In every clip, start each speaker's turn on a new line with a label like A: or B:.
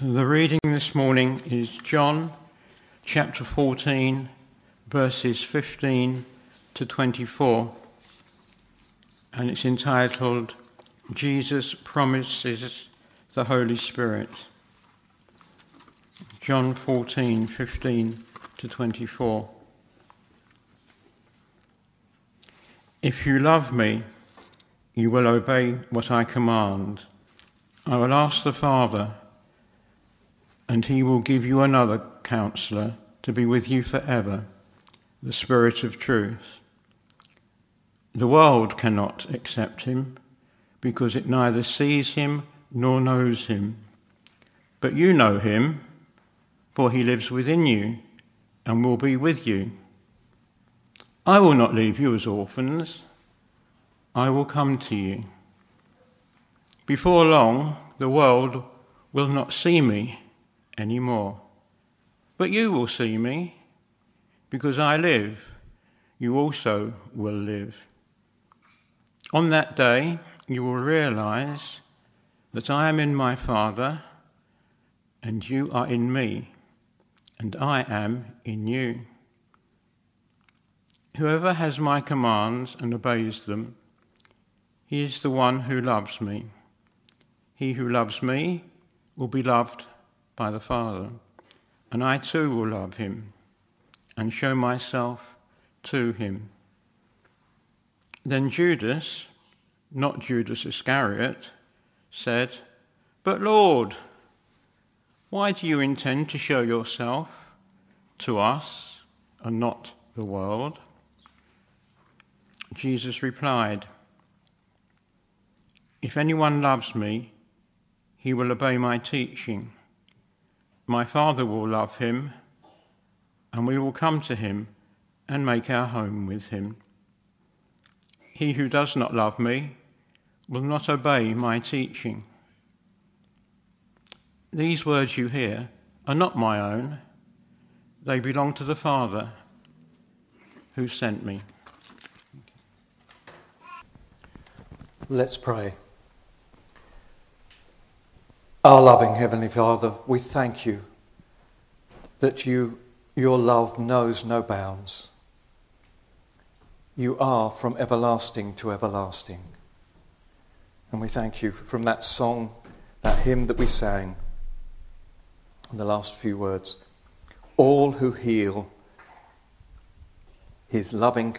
A: The reading this morning is John chapter 14, verses 15 to 24, and it's entitled, Jesus Promises the Holy Spirit. John 14, 15 to 24. If you love me, you will obey what I command. I will ask the Father, and he will give you another counselor to be with you forever, the Spirit of truth. The world cannot accept him, because it neither sees him nor knows him. But you know him, for he lives within you and will be with you. I will not leave you as orphans. I will come to you. Before long, the world will not see me anymore. But you will see me. Because I live, you also will live. On that day, you will realize that I am in my Father, and you are in me, and I am in you. Whoever has my commands and obeys them, he is the one who loves me. He who loves me will be loved by the Father, and I too will love him and show myself to him. Then Judas, not Judas Iscariot, said, "But Lord, why do you intend to show yourself to us and not the world?" Jesus replied, "If anyone loves me, he will obey my teaching. My Father will love him, and we will come to him and make our home with him. He who does not love me will not obey my teaching." These words you hear are not my own. They belong to the Father who sent me.
B: Let's pray. Our loving Heavenly Father, we thank you that your love knows no bounds. You are from everlasting to everlasting. And we thank you from that song, that hymn that we sang, and the last few words. All who feel his loving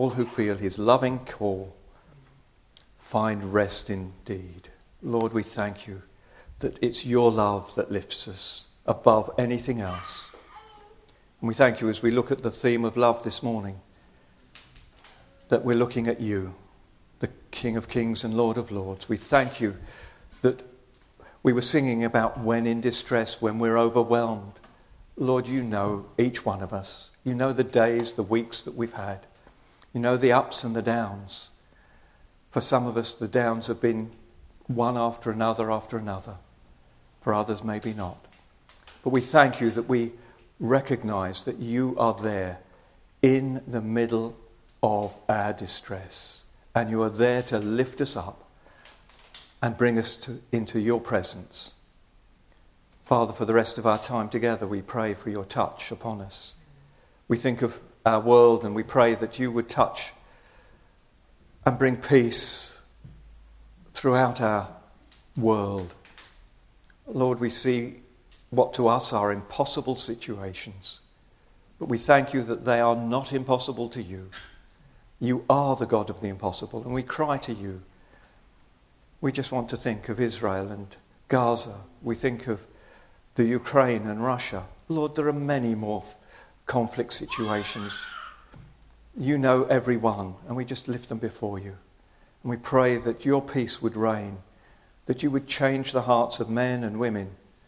B: call find rest indeed. Lord, we thank you that it's your love that lifts us above anything else. And we thank you as we look at the theme of love this morning, that we're looking at you, the King of Kings and Lord of Lords. We thank you that we were singing about when in distress, when we're overwhelmed. Lord, you know each one of us. You know the days, the weeks that we've had. You know the ups and the downs. For some of us, the downs have been one after another after another. For others, maybe not. But we thank you that we recognize that you are there in the middle of our distress. And you are there to lift us up and bring us into your presence. Father, for the rest of our time together, we pray for your touch upon us. We think of our world and we pray that you would touch and bring peace throughout our world. Lord, we see what to us are impossible situations, but we thank you that they are not impossible to you. You are the God of the impossible, and we cry to you. We just want to think of Israel and Gaza. We think of the Ukraine and Russia. Lord, there are many more conflict situations. You know every one, and we just lift them before you. And we pray that your peace would reign, that you would change the hearts of men and women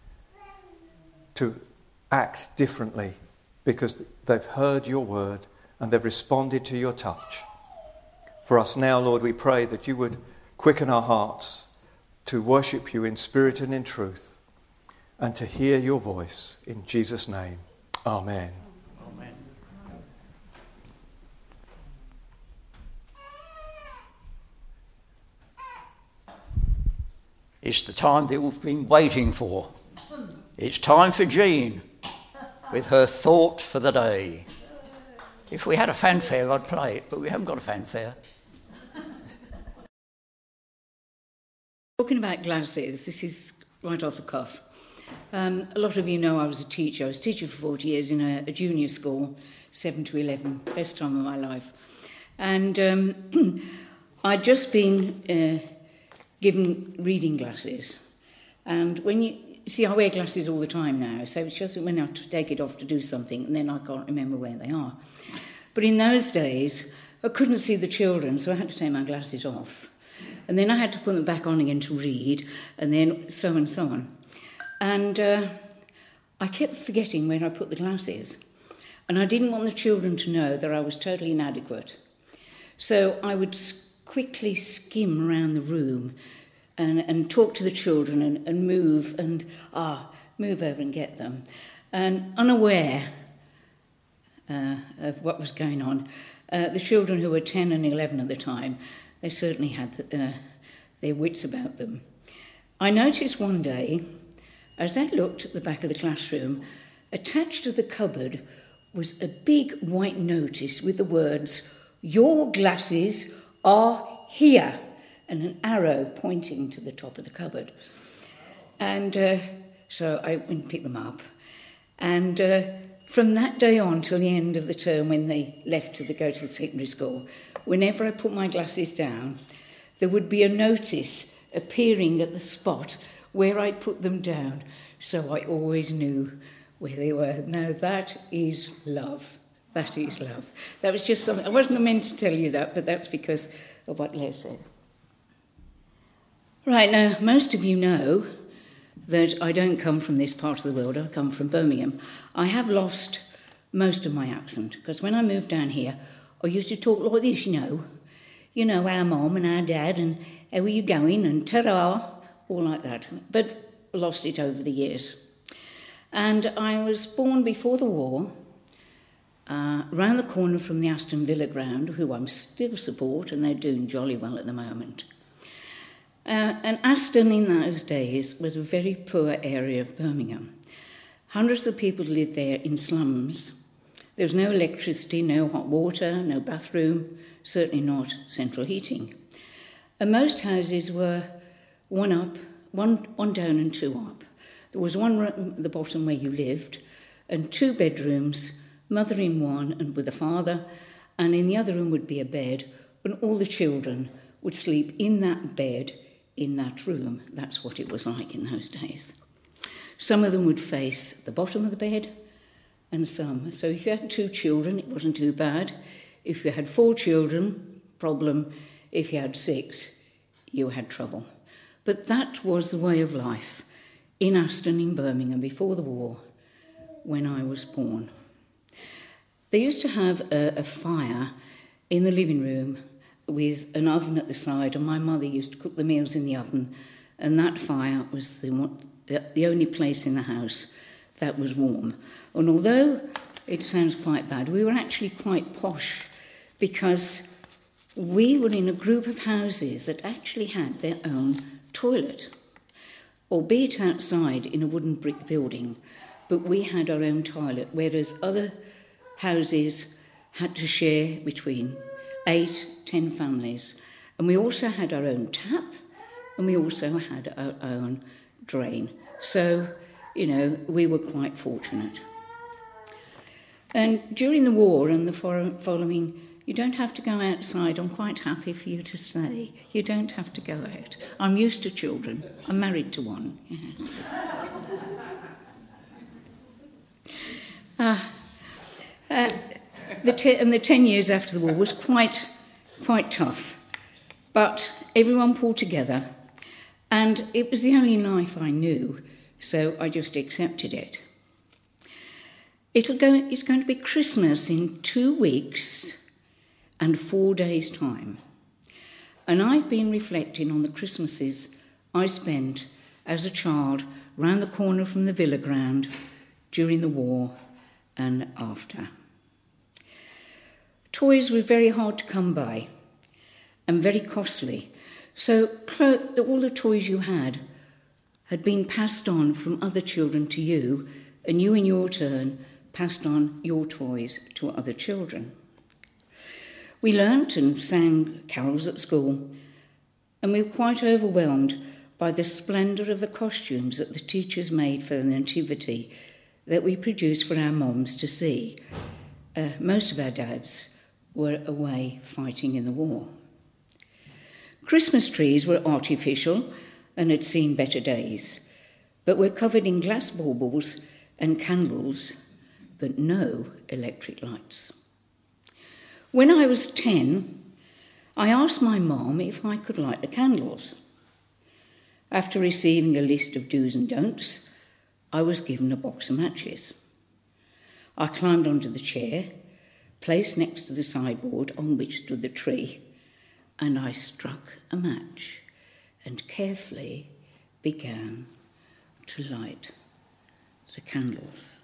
B: to act differently because they've heard your word and they've responded to your touch. For us now, Lord, we pray that you would quicken our hearts to worship you in spirit and in truth and to hear your voice. In Jesus' name, amen.
A: Amen.
C: It's the time that we've been waiting for. It's time for Jean with her thought for the day. If we had a fanfare, I'd play it, but we haven't got a fanfare.
D: Talking about glasses, this is right off the cuff. A lot of you know I was a teacher. I was a teacher for 40 years in a junior school, 7 to 11, best time of my life. And I'd just been given reading glasses. And when you see, I wear glasses all the time now, so it's just when I have to take it off to do something, and then I can't remember where they are. But in those days, I couldn't see the children, so I had to take my glasses off. And then I had to put them back on again to read, and then so and so on. And I kept forgetting where I put the glasses. And I didn't want the children to know that I was totally inadequate. So I would quickly skim around the room and talk to the children and move over and get them. And unaware of what was going on, the children who were 10 and 11 at the time, they certainly had their wits about them. I noticed one day, as I looked at the back of the classroom, attached to the cupboard was a big white notice with the words, "Your glasses are here," and an arrow pointing to the top of the cupboard. And so I went and picked them up. And from that day on till the end of the term, when they left to go to the secondary school, whenever I put my glasses down, there would be a notice appearing at the spot where I put them down, so I always knew where they were. Now that is love. That is love. That was just something, I wasn't meant to tell you that, but that's because of what Les said. Right, now, most of you know that I don't come from this part of the world. I come from Birmingham. I have lost most of my accent, because when I moved down here, I used to talk like this, you know, our mum and our dad, and how are you going, and ta-ra, all like that. But I lost it over the years. And I was born before the war, round the corner from the Aston Villa ground, who I'm still support, and they're doing jolly well at the moment. And Aston in those days was a very poor area of Birmingham. Hundreds of people lived there in slums. There was no electricity, no hot water, no bathroom, certainly not central heating. And most houses were one up, one down and two up. There was one room at the bottom where you lived, and 2 bedrooms, mother in one and with a father, and in the other room would be a bed, and all the children would sleep in that bed, in that room. That's what it was like in those days. Some of them would face the bottom of the bed, and some. So if you had 2 children, it wasn't too bad. If you had 4 children, problem. If you had 6, you had trouble. But that was the way of life in Aston in Birmingham before the war, when I was born. They used to have a fire in the living room with an oven at the side, and my mother used to cook the meals in the oven, and that fire was the only place in the house that was warm. And although it sounds quite bad, we were actually quite posh, because we were in a group of houses that actually had their own toilet, albeit outside in a wooden brick building, but we had our own toilet, whereas other houses had to share between 8, 10 families. And we also had our own tap, and we also had our own drain. So, you know, we were quite fortunate. And during the war and the following, you don't have to go outside. I'm quite happy for you to stay. You don't have to go out. I'm used to children. I'm married to one. Yeah. The 10 years after the war was quite tough, but everyone pulled together, and it was the only life I knew, so I just accepted it. It's going to be Christmas in 2 weeks and 4 days' time, and I've been reflecting on the Christmases I spent as a child round the corner from the Villa ground during the war and after. Toys were very hard to come by and very costly. So all the toys you had had been passed on from other children to you, and you in your turn passed on your toys to other children. We learnt and sang carols at school, and we were quite overwhelmed by the splendour of the costumes that the teachers made for the Nativity that we produced for our moms to see. Most of our dads were away fighting in the war. Christmas trees were artificial and had seen better days, but were covered in glass baubles and candles, but no electric lights. When I was 10, I asked my mum if I could light the candles. After receiving a list of do's and don'ts, I was given a box of matches. I climbed onto the chair, placed next to the sideboard on which stood the tree, and I struck a match and carefully began to light the candles.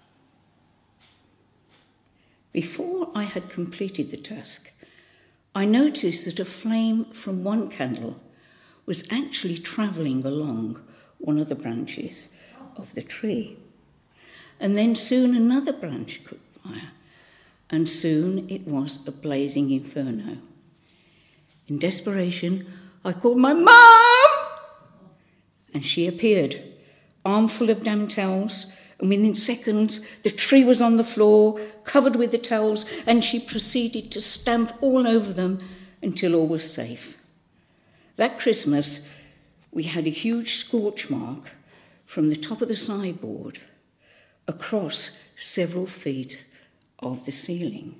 D: Before I had completed the task, I noticed that a flame from one candle was actually travelling along one of the branches of the tree. And then soon another branch caught fire, and soon it was a blazing inferno. In desperation, I called my mum, and she appeared, armful of damp towels, and within seconds the tree was on the floor, covered with the towels, and she proceeded to stamp all over them until all was safe. That Christmas, we had a huge scorch mark from the top of the sideboard across several feet of the ceiling.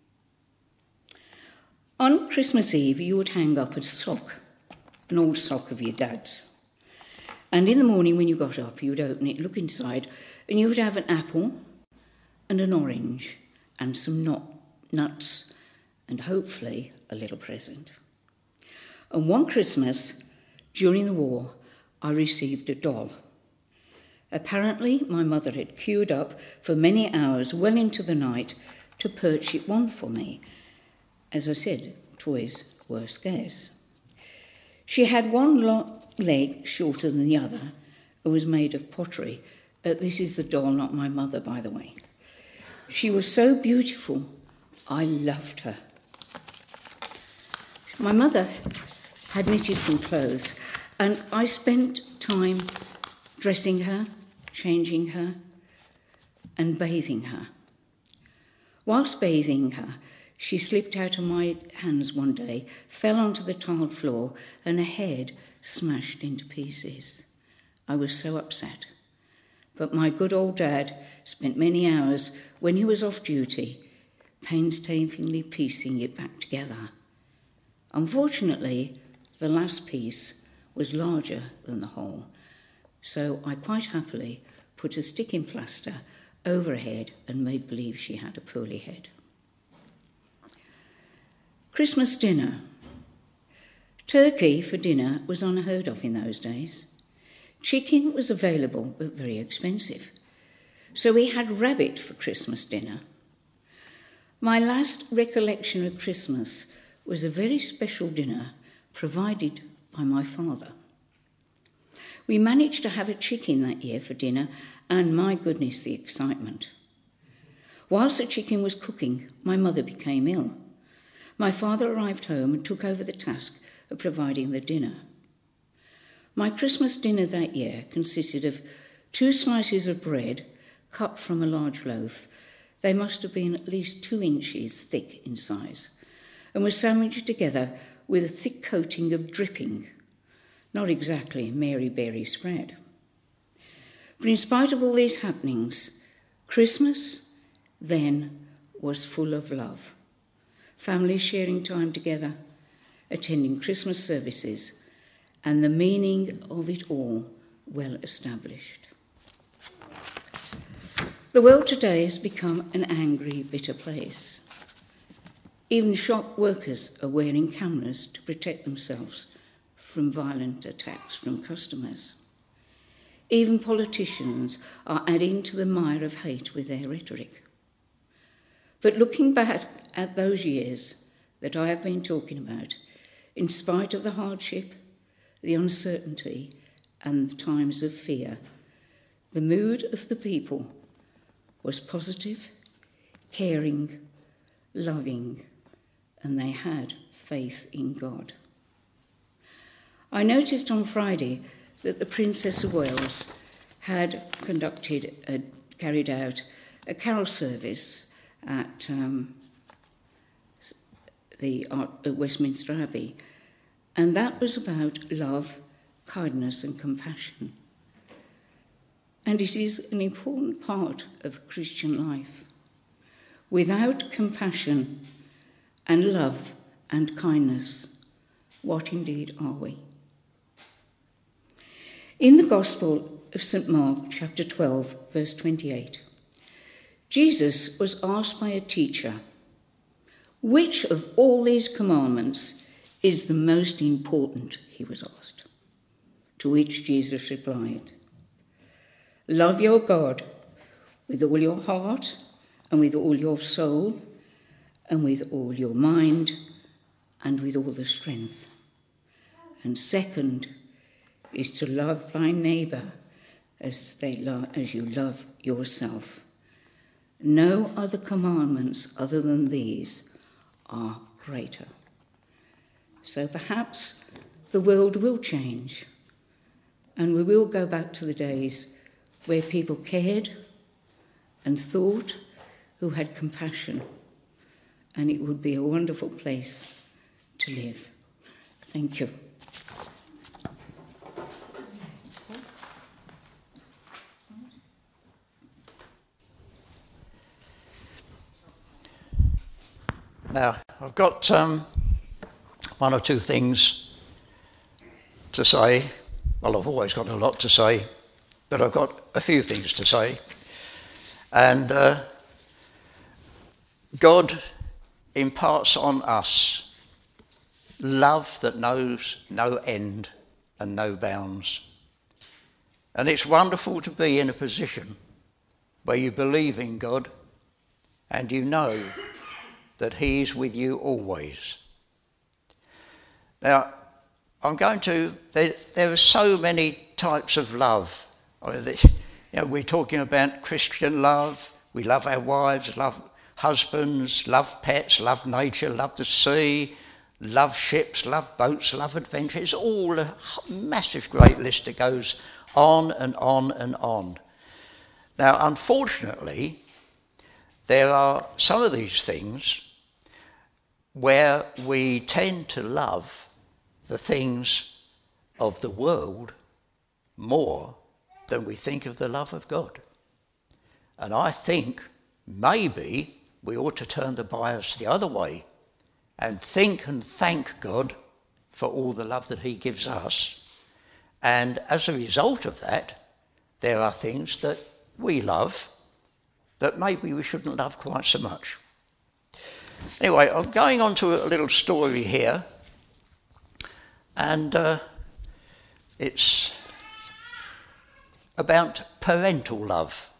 D: On Christmas Eve, you would hang up a sock, an old sock of your dad's. And in the morning when you got up, you would open it, look inside, and you would have an apple and an orange and some nuts and hopefully a little present. And one Christmas, during the war, I received a doll. Apparently, my mother had queued up for many hours, well into the night, to purchase one for me. As I said, toys were scarce. She had one leg shorter than the other. It was made of pottery. This is the doll, not my mother, by the way. She was so beautiful, I loved her. My mother had knitted some clothes, and I spent time dressing her, changing her, and bathing her. Whilst bathing her, she slipped out of my hands one day, fell onto the tiled floor, and her head smashed into pieces. I was so upset. But my good old dad spent many hours, when he was off duty, painstakingly piecing it back together. Unfortunately, the last piece was larger than the whole, so I quite happily put a sticking plaster over her head and made believe she had a poorly head. Christmas dinner. Turkey for dinner was unheard of in those days. Chicken was available but very expensive, so we had rabbit for Christmas dinner. My last recollection of Christmas was a very special dinner provided by my father. We managed to have a chicken that year for dinner, and my goodness, the excitement. Whilst the chicken was cooking, my mother became ill. My father arrived home and took over the task of providing the dinner. My Christmas dinner that year consisted of 2 slices of bread cut from a large loaf. They must have been at least 2 inches thick in size, and were sandwiched together with a thick coating of dripping, not exactly Mary Berry spread. But in spite of all these happenings, Christmas then was full of love. Families sharing time together, attending Christmas services, and the meaning of it all well established. The world today has become an angry, bitter place. Even shop workers are wearing cameras to protect themselves from violent attacks from customers. Even politicians are adding to the mire of hate with their rhetoric. But looking back at those years that I have been talking about, in spite of the hardship, the uncertainty, and times of fear, the mood of the people was positive, caring, loving, and they had faith in God. I noticed on Friday that the Princess of Wales had carried out a carol service at at Westminster Abbey, and that was about love, kindness and compassion. And it is an important part of Christian life. Without compassion and love and kindness, what indeed are we? In the Gospel of St. Mark, chapter 12, verse 28, Jesus was asked by a teacher, "Which of all these commandments is the most important?" he was asked. To which Jesus replied, "Love your God with all your heart and with all your soul and with all your mind and with all the strength. And second is to love thy neighbour as you love yourself. No other commandments other than these are greater." So perhaps the world will change, and we will go back to the days where people cared and thought, who had compassion, and it would be a wonderful place to live. Thank you.
C: Now, I've got one or two things to say. Well, I've always got a lot to say, but I've got a few things to say. And God imparts on us love that knows no end and no bounds. And it's wonderful to be in a position where you believe in God and you know that he is with you always. Now, there are so many types of love. We're talking about Christian love. We love our wives, love husbands, love pets, love nature, love the sea, love ships, love boats, love adventure. It's all a massive, great list that goes on and on and on. Now, unfortunately, there are some of these things where we tend to love the things of the world more than we think of the love of God. And I think maybe we ought to turn the bias the other way and think and thank God for all the love that he gives us. And as a result of that, there are things that we love that maybe we shouldn't love quite so much. Anyway, I'm going on to a little story here, and it's about parental love.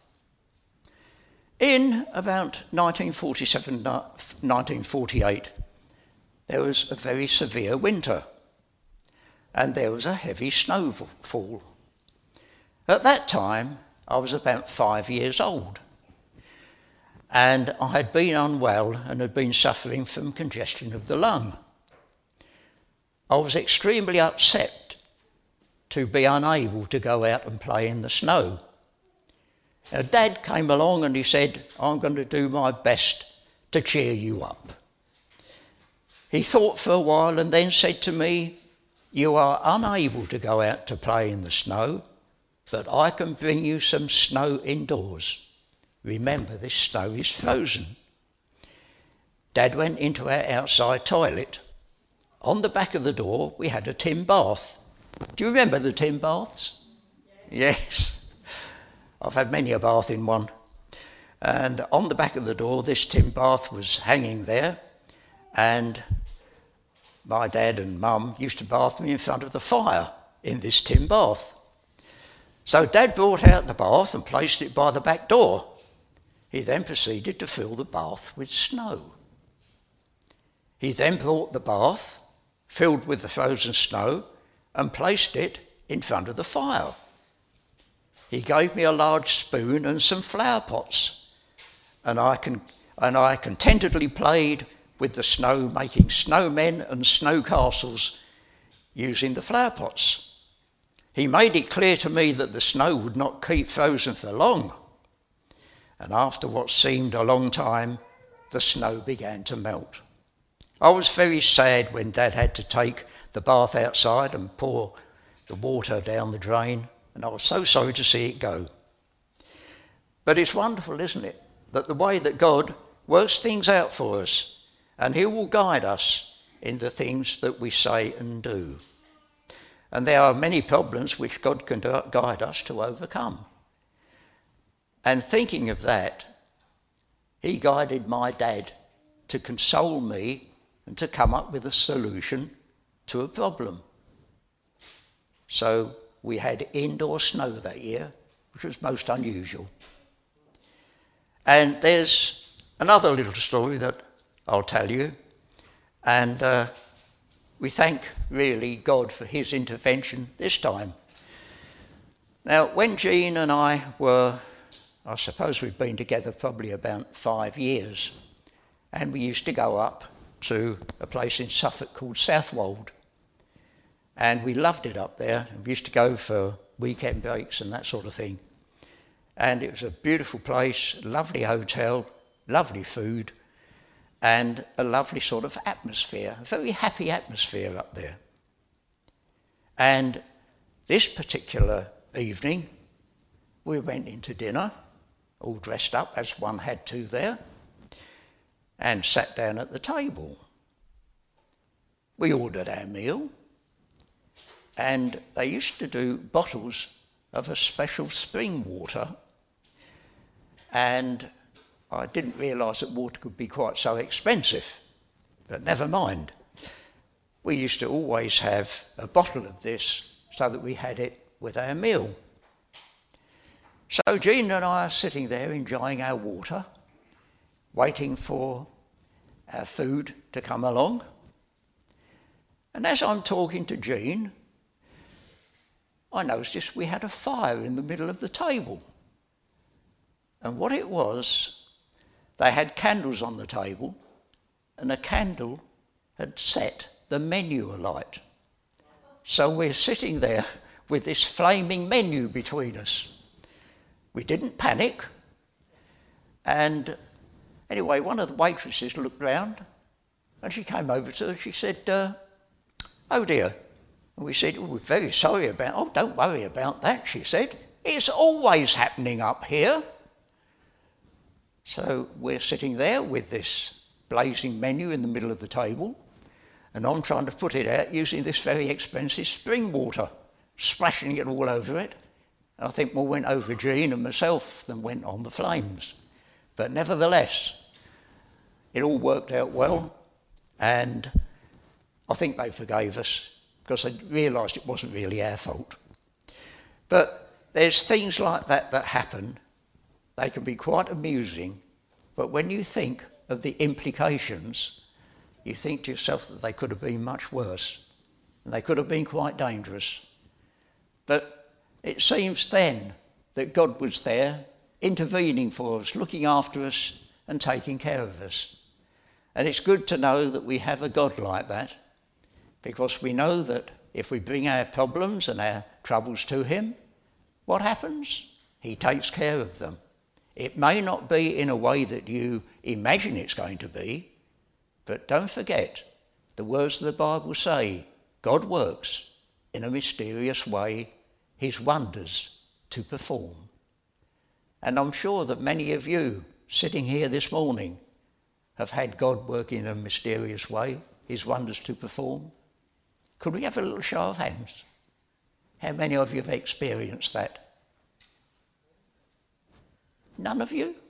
C: In about 1947, 1948, there was a very severe winter, and there was a heavy snowfall. At that time, I was about 5 years old. And I had been unwell and had been suffering from congestion of the lung. I was extremely upset to be unable to go out and play in the snow. Now, Dad came along and he said, "I'm going to do my best to cheer you up." He thought for a while and then said to me, "You are unable to go out to play in the snow, but I can bring you some snow indoors. Remember, this snow is frozen." Dad went into our outside toilet. On the back of the door, we had a tin bath. Do you remember the tin baths? Yes. I've had many a bath in one. And on the back of the door, this tin bath was hanging there. And my dad and mum used to bath me in front of the fire in this tin bath. So Dad brought out the bath and placed it by the back door. He then proceeded to fill the bath with snow. He then brought the bath, filled with the frozen snow, and placed it in front of the fire. He gave me a large spoon and some flower pots, and I contentedly played with the snow, making snowmen and snow castles using the flower pots. He made it clear to me that the snow would not keep frozen for long, and after what seemed a long time, the snow began to melt. I was very sad when Dad had to take the bath outside and pour the water down the drain, and I was so sorry to see it go. But it's wonderful, isn't it, that the way that God works things out for us, and he will guide us in the things that we say and do. And there are many problems which God can guide us to overcome. And thinking of that, he guided my dad to console me and to come up with a solution to a problem. So we had indoor snow that year, which was most unusual. And there's another little story that I'll tell you, and we thank really God for his intervention this time. Now, when Jean and I suppose we'd been together probably about 5 years, and we used to go up to a place in Suffolk called Southwold, and we loved it up there. We used to go for weekend breaks and that sort of thing. And it was a beautiful place, lovely hotel, lovely food, and a lovely sort of atmosphere, a very happy atmosphere up there. And this particular evening, we went into dinner, all dressed up as one had to there, and sat down at the table. We ordered our meal, and they used to do bottles of a special spring water, and I didn't realise that water could be quite so expensive, but never mind. We used to always have a bottle of this so that we had it with our meal. So Jean and I are sitting there enjoying our water, waiting for our food to come along. And as I'm talking to Jean, I noticed we had a fire in the middle of the table. And what it was, they had candles on the table, and a candle had set the menu alight. So we're sitting there with this flaming menu between us. We didn't panic. And anyway, one of the waitresses looked round, and she came over to us. She said, "Oh dear." And we said, "We're very sorry about." "Oh, don't worry about that," she said. "It's always happening up here." So we're sitting there with this blazing menu in the middle of the table, and I'm trying to put it out using this very expensive spring water, splashing it all over it. And I think more went over Jean and myself than went on the flames. But nevertheless, it all worked out well, and I think they forgave us because they realised it wasn't really our fault. But there's things like that that happen. They can be quite amusing, but when you think of the implications, you think to yourself that they could have been much worse, and they could have been quite dangerous. But it seems then that God was there, intervening for us, looking after us and taking care of us. And it's good to know that we have a God like that, because we know that if we bring our problems and our troubles to him, what happens? He takes care of them. It may not be in a way that you imagine it's going to be, but don't forget, the words of the Bible say, God works in a mysterious way his wonders to perform. And I'm sure that many of you sitting here this morning have had God work in a mysterious way, his wonders to perform. Could we have a little show of hands? How many of you have experienced that? None of you?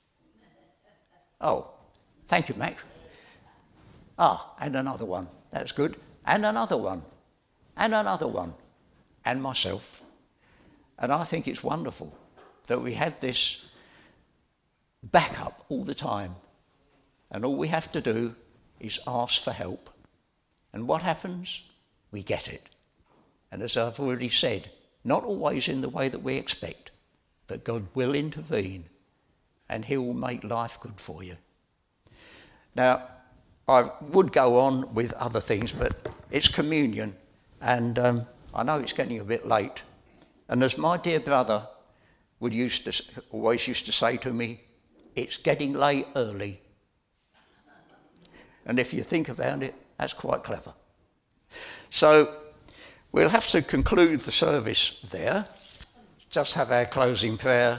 C: Oh, thank you, Max. And another one. That's good. And another one. And another one. And myself. And I think it's wonderful that we have this backup all the time. And all we have to do is ask for help. And what happens? We get it. And as I've already said, not always in the way that we expect, but God will intervene and he will make life good for you. Now, I would go on with other things, but it's communion, and I know it's getting a bit late. And as my dear brother always used to say to me, it's getting late early. And if you think about it, that's quite clever. So we'll have to conclude the service there. Just have our closing prayer.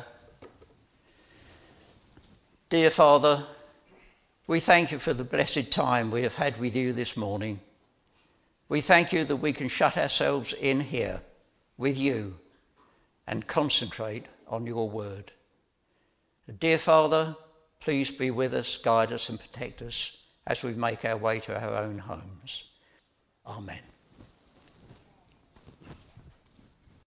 C: Dear Father, we thank you for the blessed time we have had with you this morning. We thank you that we can shut ourselves in here with you and concentrate on your word. Dear Father, please be with us, guide us and protect us as we make our way to our own homes. Amen.